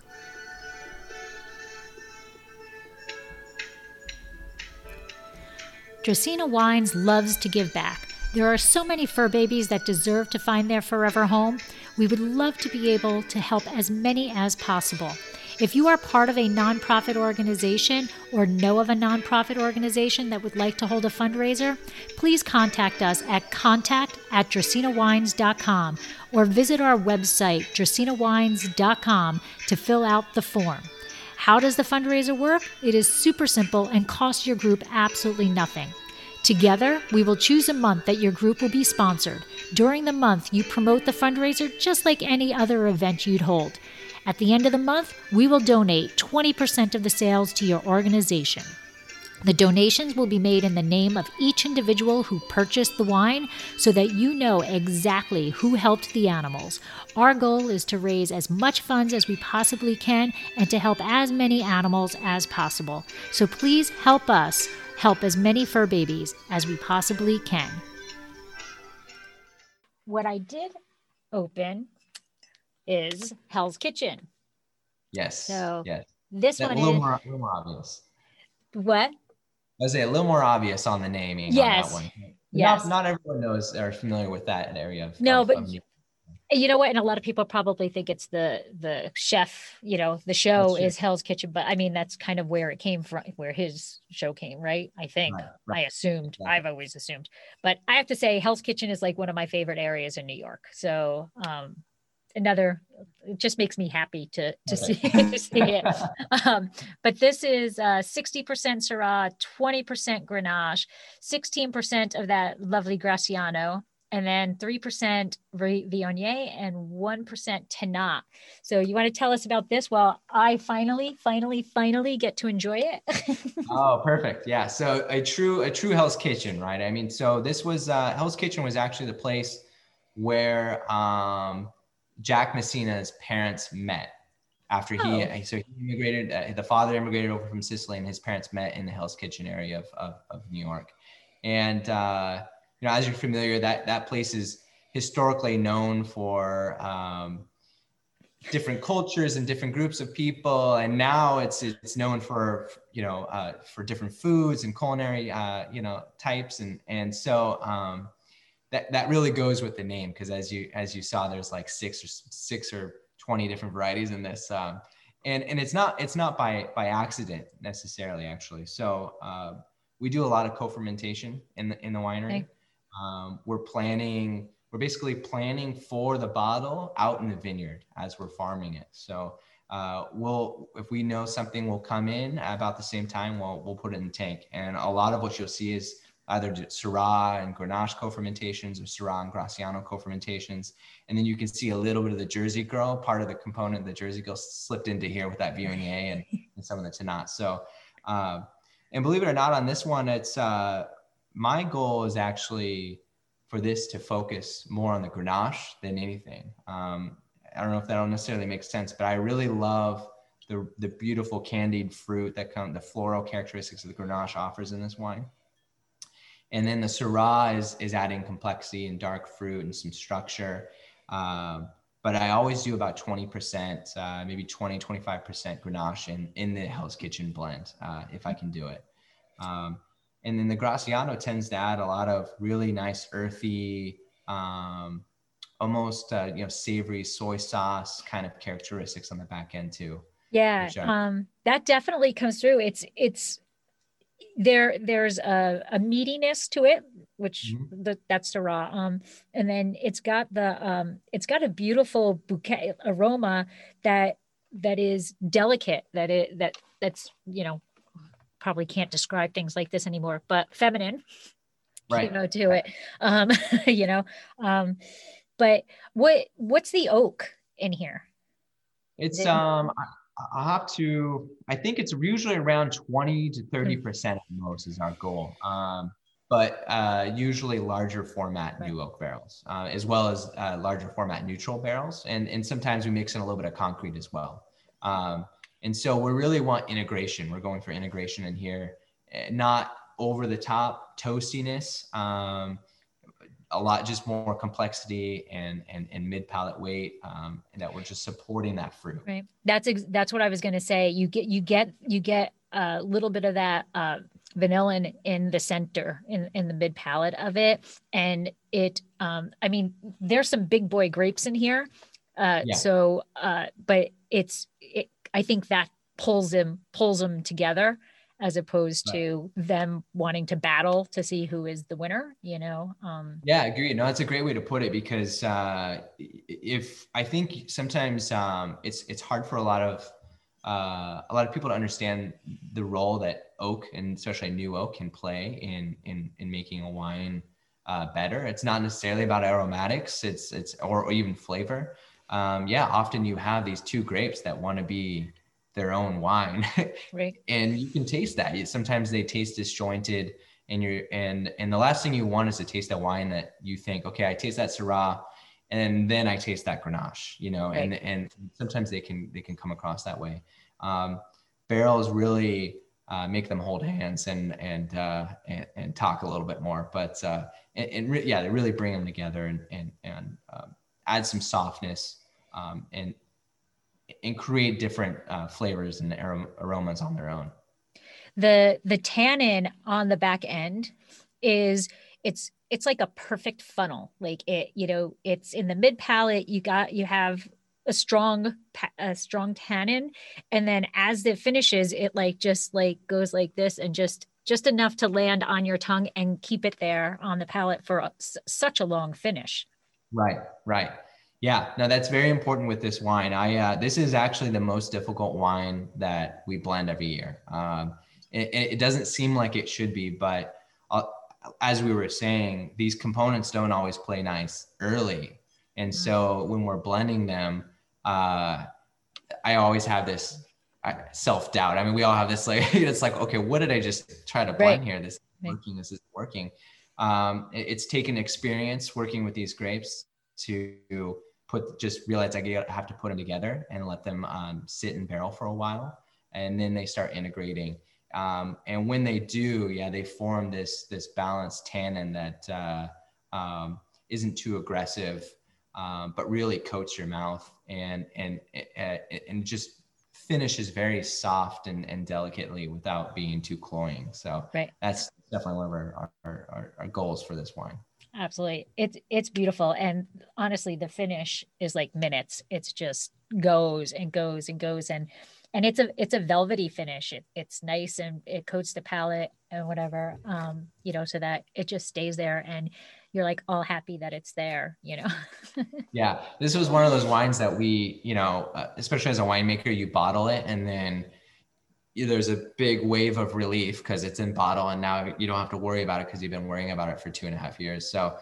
Dracaena Wines loves to give back. There are so many fur babies that deserve to find their forever home. We would love to be able to help as many as possible. If you are part of a nonprofit organization or know of a nonprofit organization that would like to hold a fundraiser, please contact us at contact@dracaenawines.com or visit our website, dracaenawines.com, to fill out the form. How does the fundraiser work? It is super simple and costs your group absolutely nothing. Together, we will choose a month that your group will be sponsored. During the month, you promote the fundraiser just like any other event you'd hold. At the end of the month, we will donate 20% of the sales to your organization. The donations will be made in the name of each individual who purchased the wine so that you know exactly who helped the animals. Our goal is to raise as much funds as we possibly can and to help as many animals as possible. So please help us help as many fur babies as we possibly can. What I did open is Hell's Kitchen. Yes. So yes. This That one a is little more obvious. What? I was a little more obvious on the naming Yes. on that one. Yes. Not everyone knows or familiar with that area of No, but of New- you know what? And a lot of people probably think it's the chef, the show is Hell's Kitchen, but I mean, that's kind of where it came from, where his show came, right? I think. Right. I assumed. Exactly. I've always assumed. But I have to say Hell's Kitchen is like one of my favorite areas in New York. So it just makes me happy to see it. But this is 60% Syrah, 20% Grenache, 16% of that lovely Graciano, and then 3% Viognier and 1% Tannat. So you want to tell us about this? Well, I finally get to enjoy it. Oh, perfect. Yeah. So a true Hell's Kitchen, right? I mean, so this was Hell's Kitchen was actually the place where Jack Messina's parents met after he immigrated. The father immigrated over from Sicily, and his parents met in the Hell's Kitchen area of New York. And as you're familiar, that place is historically known for different cultures and different groups of people, and now it's known for for different foods and culinary types, and so. That really goes with the name, because as you saw, there's like six or 20 different varieties in this, and it's not by accident necessarily, actually. So we do a lot of co-fermentation in the winery. Okay. We're basically planning for the bottle out in the vineyard as we're farming it. So if we know something will come in about the same time, we'll put it in the tank. And a lot of what you'll see is either Syrah and Grenache co-fermentations or Syrah and Graciano co-fermentations. And then you can see a little bit of the Jersey Girl, part of the component, the Jersey Girl slipped into here with that Viognier and some of the Tannat. So, and believe it or not, on this one, it's my goal is actually for this to focus more on the Grenache than anything. I don't know if that'll necessarily make sense, but I really love the beautiful candied fruit the floral characteristics that the Grenache offers in this wine. And then the Syrah is adding complexity and dark fruit and some structure. But I always do about 20%, maybe 25% Grenache in the Hell's Kitchen blend, if I can do it. And then the Graciano tends to add a lot of really nice earthy, almost savory soy sauce kind of characteristics on the back end too. Yeah, that definitely comes through. There's a meatiness to it, which that's Syrah. And then it's got a beautiful bouquet aroma that is delicate, that's probably can't describe things like this anymore, but feminine, right? To it. But what's the oak in here? It's I think it's usually around 20 to 30% at most is our goal. but usually larger format new oak barrels, as well as larger format neutral barrels. And sometimes we mix in a little bit of concrete as well. And so we really want integration. We're going for integration in here, not over the top toastiness, a lot, just more complexity and mid palate weight, and that we're just supporting that fruit. Right. That's what I was going to say. You get a little bit of that vanilla in the center, in the mid palate of it. And it, I mean, there's some big boy grapes in here. So, but I think that pulls them together, as opposed to them wanting to battle to see who is the winner, you know? Yeah, I agree. No, that's a great way to put it, because if I think sometimes it's hard for a lot of people to understand the role that oak, and especially new oak, can play in making a wine better. It's not necessarily about aromatics, or even flavor. Often you have these two grapes that want to be their own wine, right? And you can taste that. Sometimes they taste disjointed, and the last thing you want is to taste that wine that you think, okay, I taste that Syrah, and then I taste that Grenache, you know, right. and sometimes they can come across that way. Barrels really make them hold hands and talk a little bit more, but they really bring them together and add some softness and create different flavors and aromas on their own. The tannin on the back end it's like a perfect funnel. Like it's in the mid palate. You have a strong tannin, and then as it finishes, it just goes like this, and just enough to land on your tongue and keep it there on the palate for such a long finish. Right. Yeah, no, that's very important with this wine. This is actually the most difficult wine that we blend every year. It doesn't seem like it should be, but as we were saying, these components don't always play nice early. And so when we're blending them, I always have this self-doubt. I mean, we all have this, it's like, okay, what did I just try to blend here? This is working. It's taken experience working with these grapes to just realize I have to put them together and let them sit in barrel for a while, and then they start integrating. And when they do, they form this balanced tannin that isn't too aggressive, but really coats your mouth and just finishes very soft and delicately without being too cloying. So that's definitely one of our goals for this wine. Absolutely. It's beautiful. And honestly, the finish is like minutes. It's just goes and goes and goes. And it's a velvety finish. It's nice, and it coats the palate and whatever, so that it just stays there, and you're like all happy that it's there, Yeah. This was one of those wines that we, especially as a winemaker, you bottle it, and then there's a big wave of relief because it's in bottle, and now you don't have to worry about it because you've been worrying about it for 2.5 years. So,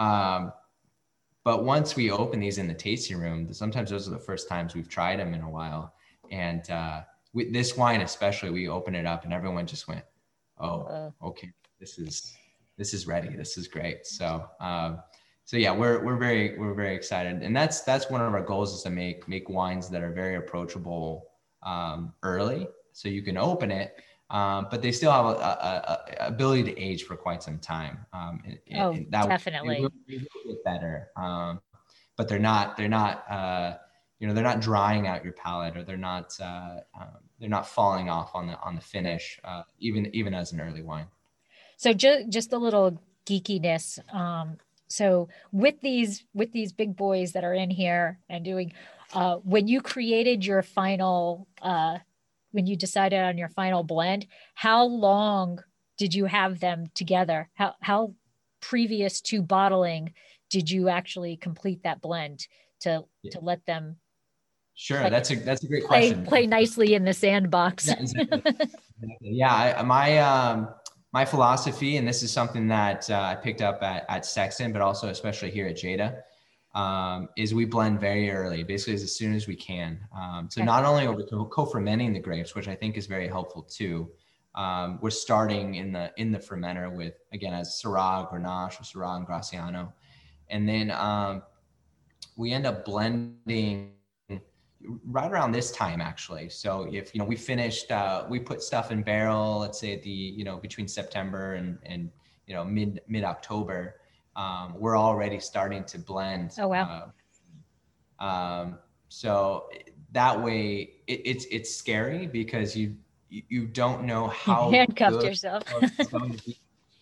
but once we open these in the tasting room, sometimes those are the first times we've tried them in a while. And with this wine, especially, we open it up and everyone just went, "Oh, okay, this is ready. This is great." So, we're very excited, and that's one of our goals, is to make wines that are very approachable early. So you can open it, but they still have a ability to age for quite some time. And that definitely will get better, but they're not drying out your palate, or they're not falling off on the finish, even as an early wine. So just a little geekiness. So with these big boys that are in here and doing, when you created your final. When you decided on your final blend, how long did you have them together? How previous to bottling did you actually complete that blend to let them? Sure, that's a great question. Play nicely in the sandbox. Yeah, exactly. My philosophy, and this is something that I picked up at Sexton, but also especially here at Jada, is we blend very early, basically as soon as we can. So not only are we co-fermenting the grapes, which I think is very helpful too, we're starting in the fermenter with, again, as Syrah, Grenache, or Syrah and Graciano. And then we end up blending right around this time, actually. So if, we finished, we put stuff in barrel, let's say at the, between September and mid October, we're already starting to blend. Oh, wow. So that way it's scary because you don't know how you handcuffed good yourself. it's going to be.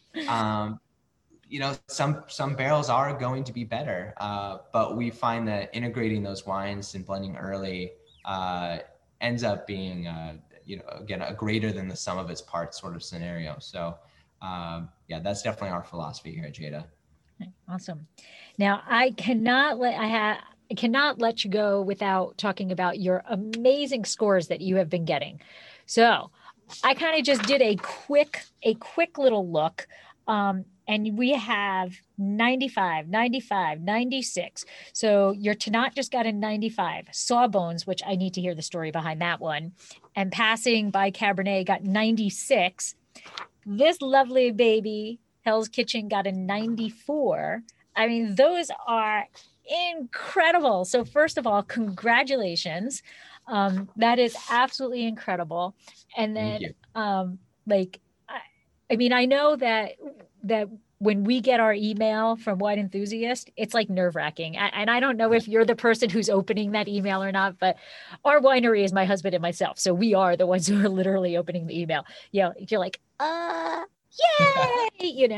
Some barrels are going to be better, but we find that integrating those wines and blending early ends up being, again, a greater than the sum of its parts sort of scenario. So that's definitely our philosophy here at Jada. Awesome. Now I cannot let you go without talking about your amazing scores that you have been getting. So I kind of just did a quick little look. And we have 95, 95, 96. So your Tannat just got a 95. Sawbones, which I need to hear the story behind that one. And Passing by Cabernet got 96. This lovely baby, Hell's Kitchen, got a 94. I mean, those are incredible. So first of all, congratulations. That is absolutely incredible. And then, I know that when we get our email from Wine Enthusiast, it's like nerve-wracking. And I don't know if you're the person who's opening that email or not, but our winery is my husband and myself. So we are the ones who are literally opening the email. You're like, yay,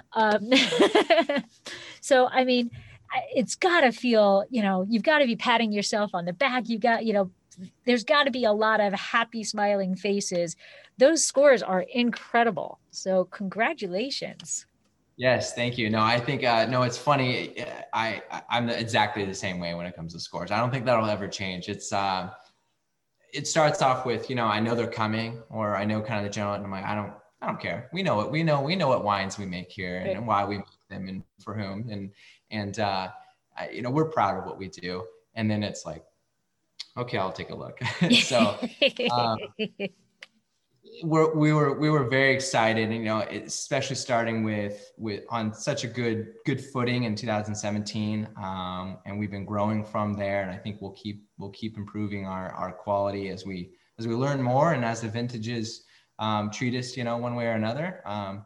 So, I mean, it's got to feel, you've got to be patting yourself on the back. You've got, there's got to be a lot of happy, smiling faces. Those scores are incredible. So congratulations. Yes, thank you. No, I think, it's funny. I'm exactly the same way when it comes to scores. I don't think that'll ever change. It starts off with, I know they're coming, or I know kind of the general, and I'm like, I don't care. We know it. We know what wines we make here and why we make them and for whom. And we're proud of what we do. And then it's like, okay, I'll take a look. So we were very excited, especially starting with on such a good footing in 2017, and we've been growing from there. And I think we'll keep improving our quality as we learn more and as the vintages treat us, one way or another.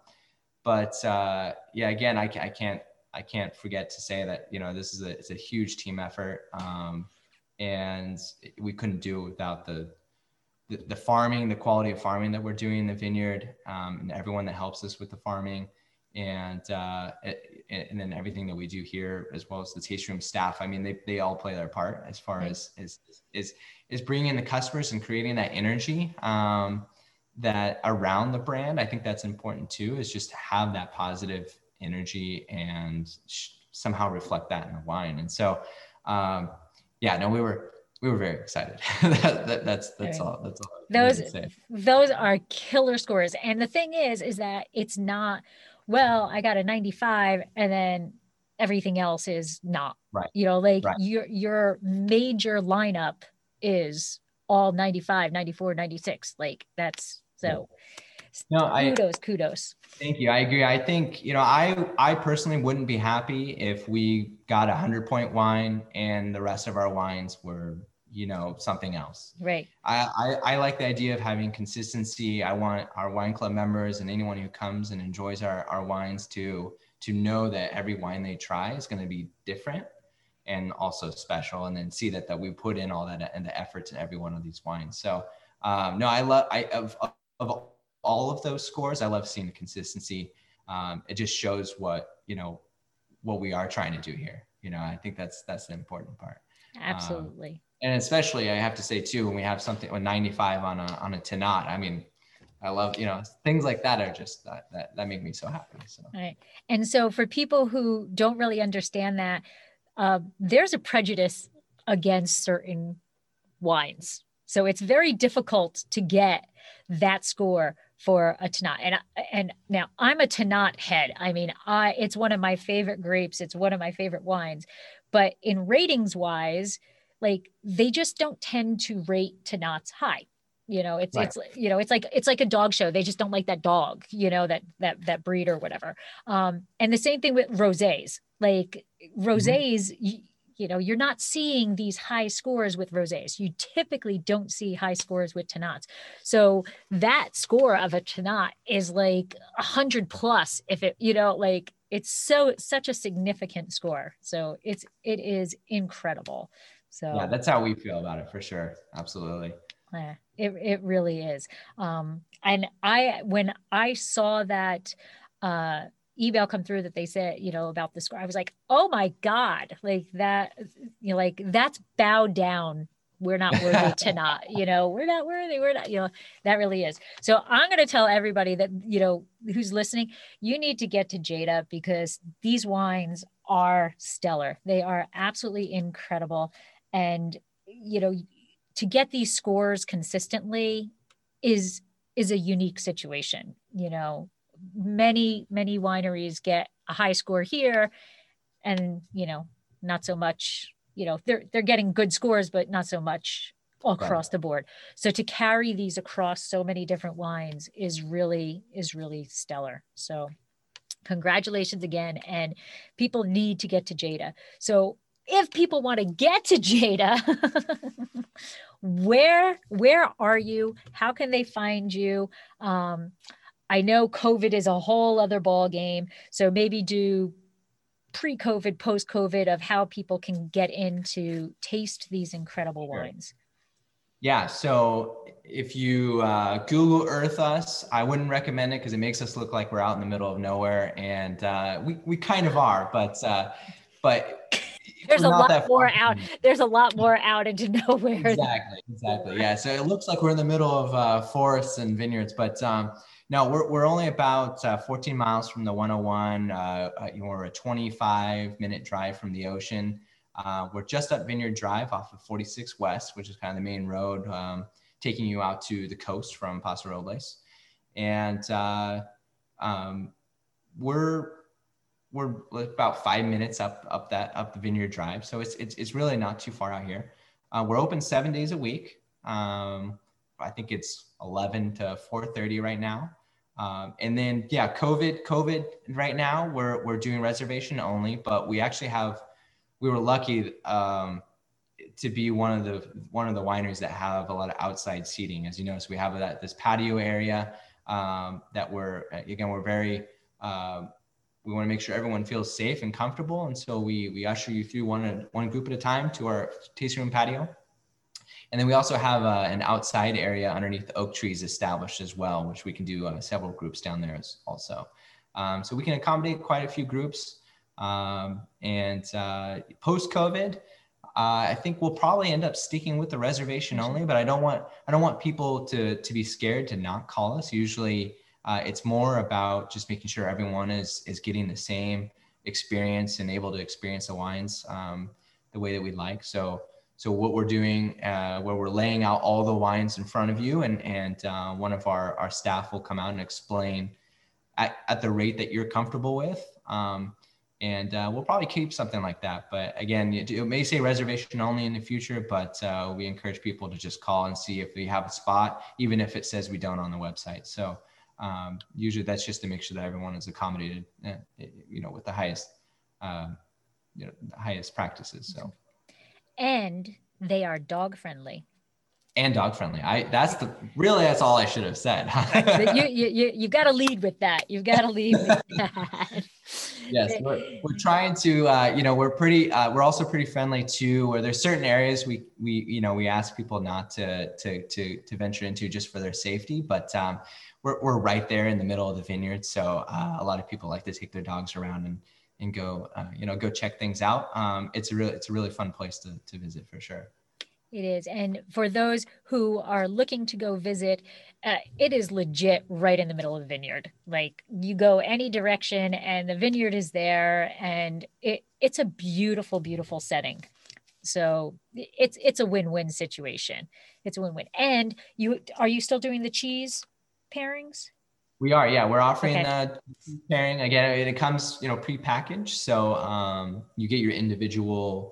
Again, I can't forget to say that this is it's a huge team effort, and we couldn't do it without the farming, the quality of farming that we're doing in the vineyard, and everyone that helps us with the farming, and then everything that we do here, as well as the tasting room staff. I mean, they all play their part as far as bringing in the customers and creating that energy that around the brand. I think that's important too, is just to have that positive energy and somehow reflect that in the wine. And so, we were very excited. That's all. Those are killer scores. And the thing is that it's not, well, I got a 95 and then everything else is not, right. Right. Your major lineup is all 95, 94, 96. Like that's so. No, kudos. Thank you. I agree. I think, I personally wouldn't be happy if we got 100-point wine and the rest of our wines were, something else. Right. I like the idea of having consistency. I want our wine club members and anyone who comes and enjoys our wines to know that every wine they try is going to be different and also special, and then see that we put in all that and the efforts in every one of these wines. So, of all of those scores, I love seeing the consistency. It just shows what we are trying to do here. I think that's the important part. Absolutely. And especially, I have to say too, when we have something with 95 on a Tannat, I mean, I love, things like that are just that make me so happy. So. All right. And so for people who don't really understand that, there's a prejudice against certain wines. So it's very difficult to get that score for a Tannat. And now I'm a Tannat head. I mean, it's one of my favorite grapes. It's one of my favorite wines. But in ratings wise, like they just don't tend to rate Tannats high. Right. It's like a dog show. They just don't like that dog, that breed or whatever. And the same thing with rosés. Like Mhm. rosés, you're not seeing these high scores with rosés. You typically don't see high scores with Tannats. So that score of a Tannat is like 100 plus if like it's such a significant score. So it is incredible. Yeah, So that's how we feel about it for sure. Absolutely. yeah, it really is. And when I saw that uh email come through that they said, about the score, I was like, oh my God, like that, like that's bow down. We're not worthy to not, we're not worthy. We're not, that really is. So I'm going to tell everybody that, who's listening, you need to get to Jada because these wines are stellar. They are absolutely incredible. And, to get these scores consistently is a unique situation. Many wineries get a high score here and not so much. They're getting good scores but not so much Right. across the board. So to carry these across so many different wines is really stellar. So congratulations again, and people need to get to Jada. So if people want to get to Jada, where are you? How can they find you? I know COVID is a whole other ball game, so maybe do pre-COVID, post-COVID of how people can get in to taste these incredible Sure. wines. Yeah. So if you Google Earth us, I wouldn't recommend it because it makes us look like we're out in the middle of nowhere, and we kind of are, but there's we're a not lot that more far out. from. There's a lot more out into nowhere. Exactly. Yeah. So it looks like we're in the middle of forests and vineyards, but no, we're only about 14 miles from the 101. We're a 25-minute drive from the ocean. We're just up Vineyard Drive off of 46 West, which is kind of the main road, taking you out to the coast from Paso Robles. And we're about 5 minutes up the Vineyard Drive, so it's really not too far out here. We're open 7 days a week. I think it's 11 to 4:30 right now. And then COVID right now we're doing reservation only, but we were lucky to be one of the wineries that have a lot of outside seating. As you know, so we have this patio area that we're very we want to make sure everyone feels safe and comfortable, and so we usher you through one group at a time to our tasting room patio. And then we also have an outside area underneath the oak trees established as well, which we can do several groups down there also. So we can accommodate quite a few groups. And post-COVID, I think we'll probably end up sticking with the reservation only, but I don't want people to be scared to not call us. Usually it's more about just making sure everyone is getting the same experience and able to experience the wines the way that we'd like. So what we're doing, where we're laying out all the wines in front of you, and one of our staff will come out and explain at the rate that you're comfortable with. And we'll probably keep something like that. But again, it may say reservation only in the future, but we encourage people to just call and see if we have a spot, even if it says we don't on the website. So usually that's just to make sure that everyone is accommodated, with the highest, highest practices. So. And they are dog friendly. And dog friendly. That's all I should have said. you got to lead with that. You've got to lead with that. Yes, we're trying to. We're also pretty friendly too. Where there's certain areas we ask people not to venture into just for their safety, but we're right there in the middle of the vineyard, so a lot of people like to take their dogs around and go go check things out. It's a really fun place to visit for sure. It is. And for those who are looking to go visit, it is legit right in the middle of the vineyard. Like you go any direction and the vineyard is there, and it's a beautiful, beautiful setting. So it's a win-win situation. It's a win-win. And are you still doing the cheese pairings? We are, yeah. We're offering the pairing again. It comes, pre-packaged, so you get your individual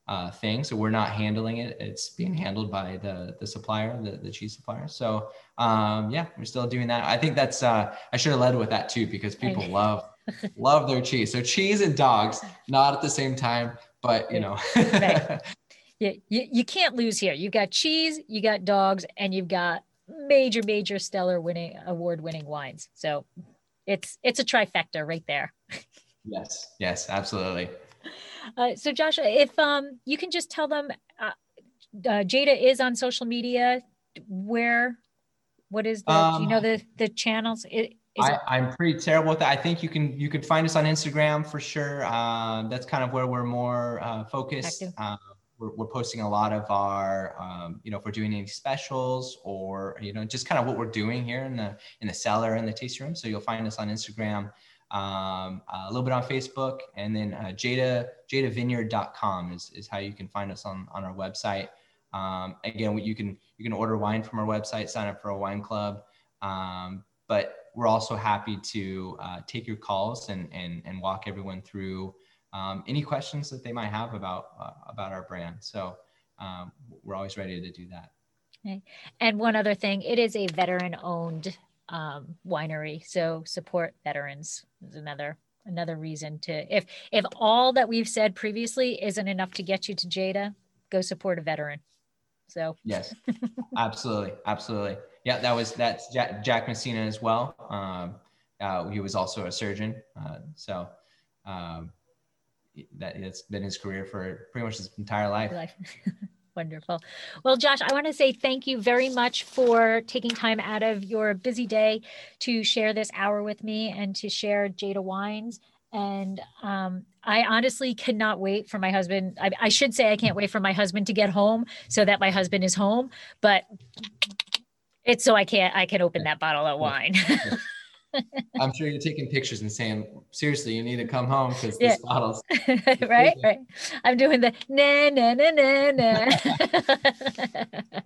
thing. So we're not handling it. It's being handled by the supplier, the cheese supplier. So yeah, we're still doing that. I think that's, I should have led with that too, because people love their cheese. So cheese and dogs, not at the same time, but you know. Right. Yeah, you can't lose here. You've got cheese, you got dogs, and you've got major stellar award-winning wines. So it's a trifecta right there. Yes, absolutely. So Josh, if you can just tell them, Jada is on social media. What is do you know the channels? I'm pretty terrible with that. I think you can find us on Instagram for sure. That's kind of where we're more focused. We're posting a lot of our, if we're doing any specials or, just kind of what we're doing here in the cellar and the tasting room. So you'll find us on Instagram, a little bit on Facebook, and then jadavineyard.com is how you can find us on our website. Again, you can order wine from our website, sign up for a wine club. But we're also happy to take your calls and walk everyone through any questions that they might have about our brand. So we're always ready to do that. Okay. And one other thing, it is a veteran-owned winery, so support veterans is another reason to. If all that we've said previously isn't enough to get you to Jada, go support a veteran. So yes, absolutely. Yeah, that's Jack Messina as well. He was also a surgeon, so that's been his career for pretty much his entire life. Wonderful. Well, Josh, I want to say thank you very much for taking time out of your busy day to share this hour with me and to share Jada Wines. And I honestly cannot wait for my husband. I should say I can't wait for my husband to get home so that my husband is home, but it's so I can open that bottle of wine. I'm sure you're taking pictures and saying, seriously, you need to come home because this bottle's right. I'm doing the na.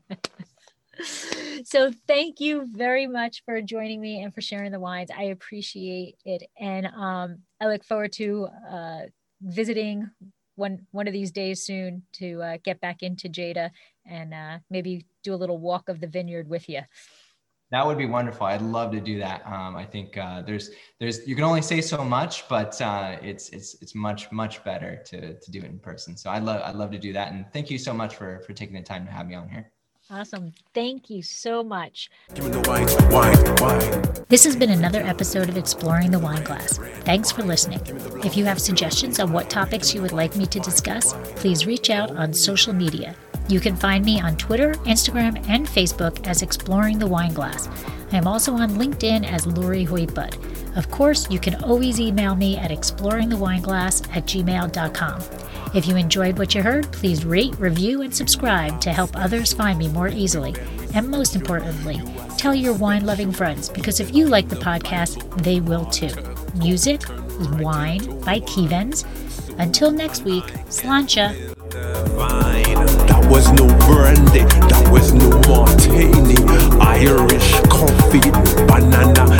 So thank you very much for joining me and for sharing the wines. I appreciate it. And I look forward to visiting one of these days soon to get back into Jada and maybe do a little walk of the vineyard with you. That would be wonderful. I'd love to do that. I think there's you can only say so much, but it's much better to do it in person. So I'd love to do that. And thank you so much for taking the time to have me on here. Awesome. Thank you so much. Give me the wine. This has been another episode of Exploring the Wine Glass. Thanks for listening. If you have suggestions on what topics you would like me to discuss, please reach out on social media. You can find me on Twitter, Instagram, and Facebook as Exploring the Wine Glass. I am also on LinkedIn as Lori Hoytbud. Of course, you can always email me at exploringthewineglass@gmail.com. If you enjoyed what you heard, please rate, review, and subscribe to help others find me more easily. And most importantly, tell your wine-loving friends, because if you like the podcast, they will too. Music is Wine by Kevens. Until next week, Sláinte. That was no brandy, that was no martini. Irish coffee, banana